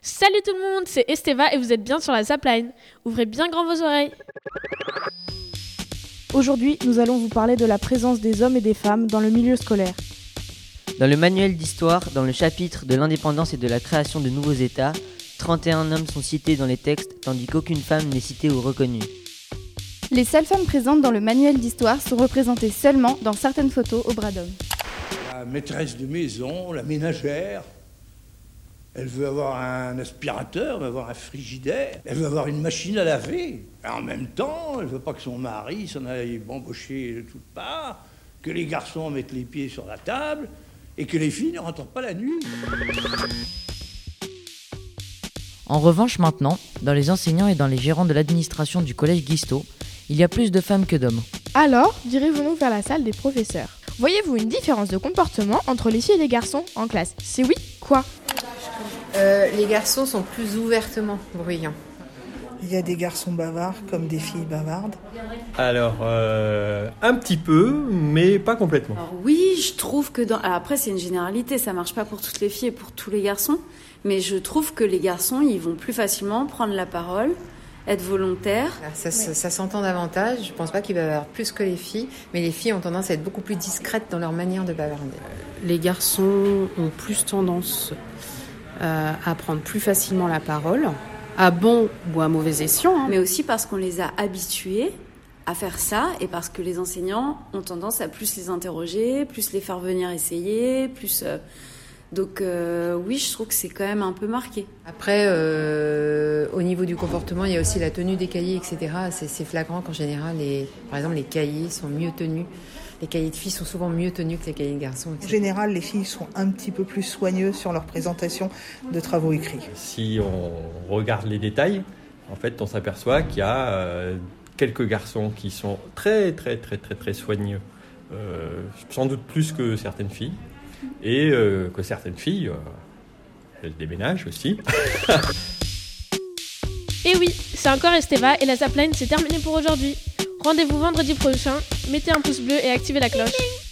Salut tout le monde, c'est Esteva et vous êtes bien sur la Zapline. Ouvrez bien grand vos oreilles. Aujourd'hui, nous allons vous parler de la présence des hommes et des femmes dans le milieu scolaire. Dans le manuel d'histoire, dans le chapitre de l'indépendance et de la création de nouveaux États, 31 hommes sont cités dans les textes, tandis qu'aucune femme n'est citée ou reconnue. Les seules femmes présentes dans le manuel d'histoire sont représentées seulement dans certaines photos au bras d'homme. La maîtresse de maison, la ménagère, elle veut avoir un aspirateur, elle veut avoir un frigidaire, elle veut avoir une machine à laver. Et en même temps, elle veut pas que son mari s'en aille bambocher de toutes parts, que les garçons mettent les pieds sur la table et que les filles ne rentrent pas la nuit. En revanche maintenant, dans les enseignants et dans les gérants de l'administration du collège Guisto, il y a plus de femmes que d'hommes. Alors, dirigez-vous vers la salle des professeurs. Voyez-vous une différence de comportement entre les filles et les garçons en classe? Si oui, quoi? Les garçons sont plus ouvertement bruyants. Il y a des garçons bavards comme des filles bavardes. Alors, un petit peu, mais pas complètement. Alors oui, je trouve que Alors après, c'est une généralité, ça marche pas pour toutes les filles et pour tous les garçons, mais je trouve que les garçons, ils vont plus facilement prendre la parole, être volontaires. Ça s'entend davantage, je pense pas qu'ils bavardent plus que les filles, mais les filles ont tendance à être beaucoup plus discrètes dans leur manière de bavarder. Les garçons ont plus tendance à prendre plus facilement la parole, à bon ou à mauvais escient. Mais aussi parce qu'on les a habitués à faire ça et parce que les enseignants ont tendance à plus les interroger, plus les faire venir essayer, plus... Donc oui, je trouve que c'est quand même un peu marqué. Après, au niveau du comportement, il y a aussi la tenue des cahiers, etc. C'est flagrant qu'en général, par exemple, les cahiers sont mieux tenus. Les cahiers de filles sont souvent mieux tenus que les cahiers de garçons, etc. En général, les filles sont un petit peu plus soigneuses sur leur présentation de travaux écrits. Si on regarde les détails, en fait, on s'aperçoit qu'il y a quelques garçons qui sont très soigneux, sans doute plus que certaines filles, et que certaines filles, elles déménagent aussi. Et oui, c'est encore Esteva et la Zapline, c'est terminé pour aujourd'hui. Rendez-vous vendredi prochain, mettez un pouce bleu et activez la cloche.